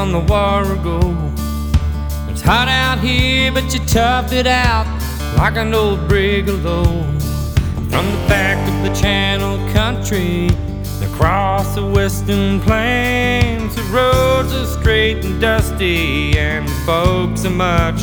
on the Warrego. It's hot out here, but you toughed it out like an old brigalow. From the back of the Channel Country across the western plains, the roads are straight and dusty, and the folks are much